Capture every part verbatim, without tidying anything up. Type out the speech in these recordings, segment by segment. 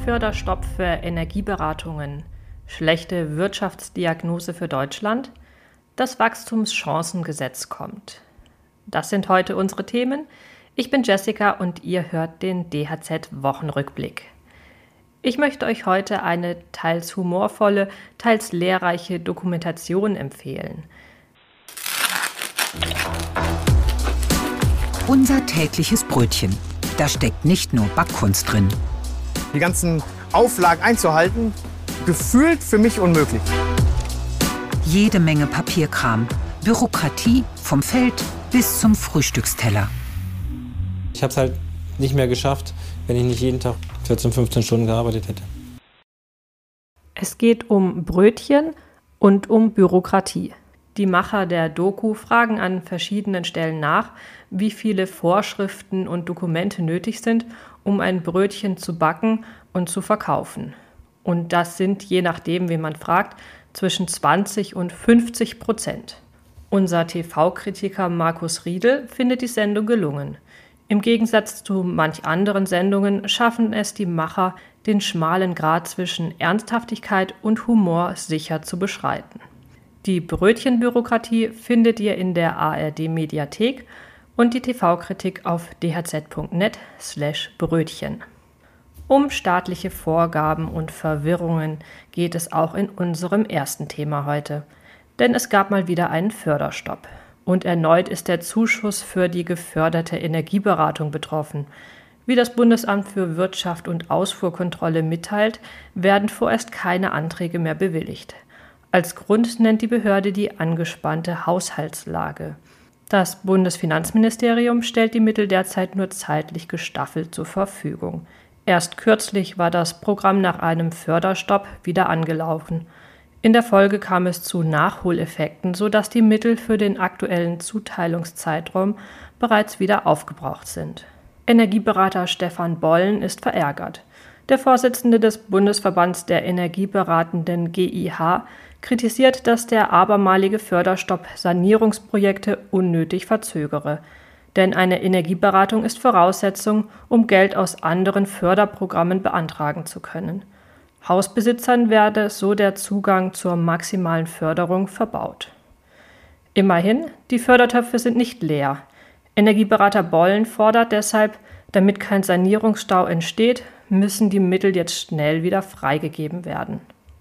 Förderstopp für Energieberatungen, schlechte Wirtschaftsdiagnose für Deutschland, das Wachstumschancengesetz kommt. Das sind heute unsere Themen. Ich bin Jessica und ihr hört den D H Z-Wochenrückblick. Ich möchte euch heute eine teils humorvolle, teils lehrreiche Dokumentation empfehlen. Unser tägliches Brötchen. Da steckt nicht nur Backkunst drin. Die ganzen Auflagen einzuhalten, gefühlt für mich unmöglich. Jede Menge Papierkram, Bürokratie vom Feld bis zum Frühstücksteller. Ich habe es halt nicht mehr geschafft, wenn ich nicht jeden Tag vierzehn, fünfzehn Stunden gearbeitet hätte. Es geht um Brötchen und um Bürokratie. Die Macher der Doku fragen an verschiedenen Stellen nach, wie viele Vorschriften und Dokumente nötig sind, um ein Brötchen zu backen und zu verkaufen. Und das sind, je nachdem, wen man fragt, zwischen zwanzig und fünfzig Prozent. Unser T V-Kritiker Markus Riedel findet die Sendung gelungen. Im Gegensatz zu manch anderen Sendungen schaffen es die Macher, den schmalen Grat zwischen Ernsthaftigkeit und Humor sicher zu beschreiten. Die Brötchenbürokratie findet ihr in der A R D-Mediathek und die T V-Kritik auf d h z punkt net slash Brötchen. Um staatliche Vorgaben und Verwirrungen geht es auch in unserem ersten Thema heute. Denn es gab mal wieder einen Förderstopp. Und erneut ist der Zuschuss für die geförderte Energieberatung betroffen. Wie das Bundesamt für Wirtschaft und Ausfuhrkontrolle mitteilt, werden vorerst keine Anträge mehr bewilligt. Als Grund nennt die Behörde die angespannte Haushaltslage. Das Bundesfinanzministerium stellt die Mittel derzeit nur zeitlich gestaffelt zur Verfügung. Erst kürzlich war das Programm nach einem Förderstopp wieder angelaufen. In der Folge kam es zu Nachholeffekten, sodass die Mittel für den aktuellen Zuteilungszeitraum bereits wieder aufgebraucht sind. Energieberater Stefan Bollen ist verärgert. Der Vorsitzende des Bundesverbands der Energieberatenden G I H kritisiert, dass der abermalige Förderstopp Sanierungsprojekte unnötig verzögere. Denn eine Energieberatung ist Voraussetzung, um Geld aus anderen Förderprogrammen beantragen zu können. Hausbesitzern werde so der Zugang zur maximalen Förderung verbaut. Immerhin, die Fördertöpfe sind nicht leer. Energieberater Bollen fordert deshalb, damit kein Sanierungsstau entsteht, müssen die Mittel jetzt schnell wieder freigegeben werden.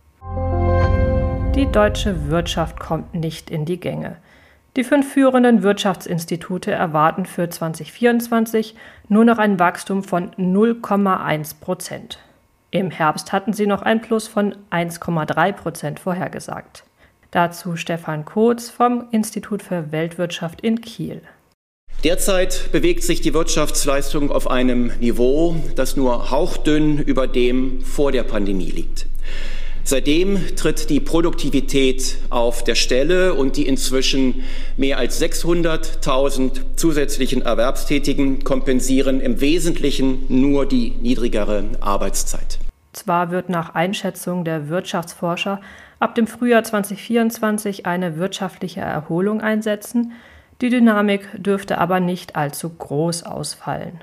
Die deutsche Wirtschaft kommt nicht in die Gänge. Die fünf führenden Wirtschaftsinstitute erwarten für zwanzig vierundzwanzig nur noch ein Wachstum von null Komma eins Prozent. Im Herbst hatten sie noch ein Plus von eins Komma drei Prozent vorhergesagt. Dazu Stefan Kotz vom Institut für Weltwirtschaft in Kiel. Derzeit bewegt sich die Wirtschaftsleistung auf einem Niveau, das nur hauchdünn über dem vor der Pandemie liegt. Seitdem tritt die Produktivität auf der Stelle und die inzwischen mehr als sechshunderttausend zusätzlichen Erwerbstätigen kompensieren im Wesentlichen nur die niedrigere Arbeitszeit. Zwar wird nach Einschätzung der Wirtschaftsforscher ab dem Frühjahr zwanzig vierundzwanzig eine wirtschaftliche Erholung einsetzen, die Dynamik dürfte aber nicht allzu groß ausfallen.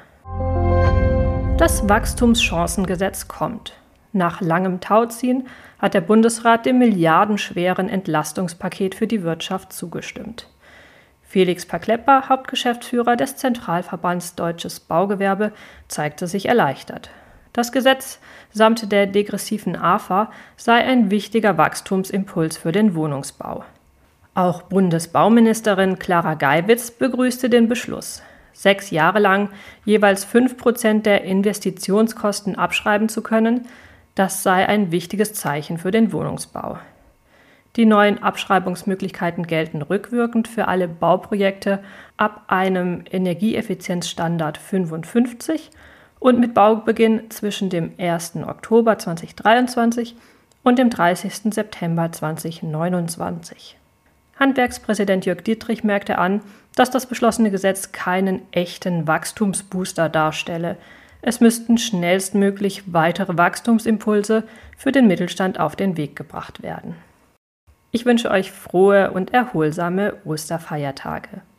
Das Wachstumschancengesetz kommt. Nach langem Tauziehen hat der Bundesrat dem milliardenschweren Entlastungspaket für die Wirtschaft zugestimmt. Felix Paklepper, Hauptgeschäftsführer des Zentralverbands Deutsches Baugewerbe, zeigte sich erleichtert. Das Gesetz samt der degressiven A F A sei ein wichtiger Wachstumsimpuls für den Wohnungsbau. Auch Bundesbauministerin Clara Geiwitz begrüßte den Beschluss. Sechs Jahre lang jeweils fünf Prozent der Investitionskosten abschreiben zu können, das sei ein wichtiges Zeichen für den Wohnungsbau. Die neuen Abschreibungsmöglichkeiten gelten rückwirkend für alle Bauprojekte ab einem Energieeffizienzstandard fünfundfünfzig und mit Baubeginn zwischen dem ersten Oktober zweitausenddreiundzwanzig und dem dreißigsten September zweitausendneunundzwanzig. Handwerkspräsident Jörg Dietrich merkte an, dass das beschlossene Gesetz keinen echten Wachstumsbooster darstelle. Es müssten schnellstmöglich weitere Wachstumsimpulse für den Mittelstand auf den Weg gebracht werden. Ich wünsche euch frohe und erholsame Osterfeiertage.